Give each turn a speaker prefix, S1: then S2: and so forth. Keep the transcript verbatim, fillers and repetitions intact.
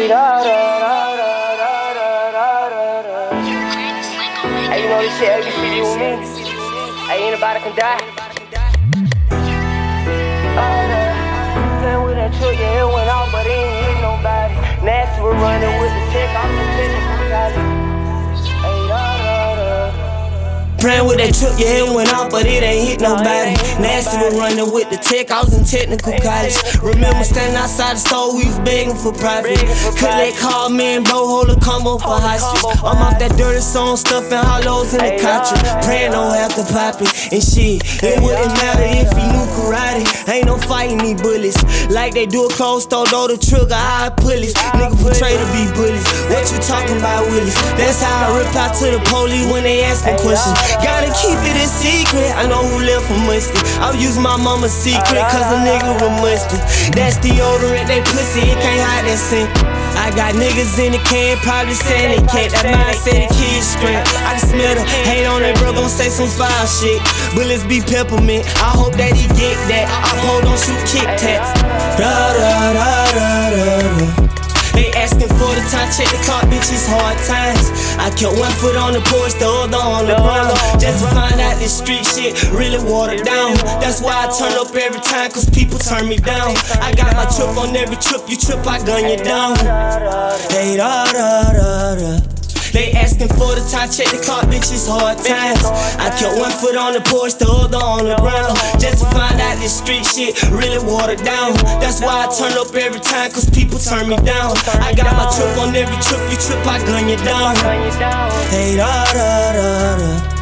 S1: Hey, da da da da da da da da da. Hey, you know this shit, A B C D with me. Hey, anybody can die. Playing with that truck, yeah, it went off, but it ain't hit nobody. Nasty was running with the tech, I'm the technical guy. Hey, da da da.
S2: Praying with that truck, yeah, it went off, but it ain't hit nobody. Nasty was running with the tech, I was in technical college. Remember standing outside the store, we was begging for profit. Could they call me and bro, hold a combo for hostage. I'm off that dirty song, stuffing hollows in the country. Praying don't have to pop it and shit. It wouldn't matter if he knew karate. Ain't no fighting these bullets. Like they do a closed store, though the trigger, I pull it. Nigga portray to be bullies. What you talking about, Willis? That's how I rip out to the police when they ask me questions. Gotta keep it a secret. I know who left for musty. I'll use my mama's secret, cause a nigga was musty. That's deodorant, they pussy, it can't hide that scent. I got niggas in the can, probably saying they can't. That mind say the kids straight. I can smell them, hate on that bro, gon' say some foul shit. Bullets be peppermint, I hope that he get that. I hold on shoot Kit Tats. Da da da da da. They asking for the time, check the clock, bitch, it's hard times. I kept one foot on the porch, the other on the ground. Just to find out this street shit really watered down. That's why I turn up every time, cause people turn me down. I got my trip on every trip, you trip, I gun you down. Hey, da da da da. They asking for the time, check the clock, bitch, it's hard times. I kept one foot on the porch, the other on the ground. Just to find out this street shit really watered down. That's why I turn up every time, cause people turn me down. I got my trip on every trip, you trip, I gun you down. Hey, da da da da.